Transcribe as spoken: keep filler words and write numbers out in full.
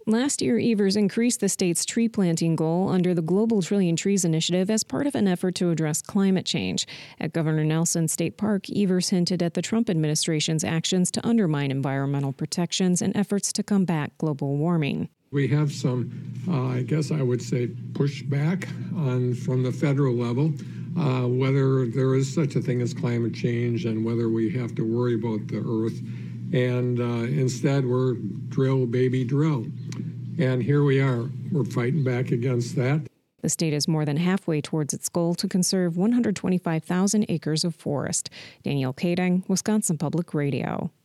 Last year, Evers increased the state's tree planting goal under the Global Trillion Trees Initiative as part of an effort to address climate change. At Governor Nelson State Park, Evers hinted at the Trump administration's actions to undermine environmental protections and efforts to combat global warming. We have some, uh, I guess I would say, pushback on from the federal level, uh, whether there is such a thing as climate change and whether we have to worry about the earth. And uh, instead, we're drill, baby, drill. And here we are. We're fighting back against that. The state is more than halfway towards its goal to conserve one hundred twenty-five thousand acres of forest. Danielle Kading, Wisconsin Public Radio.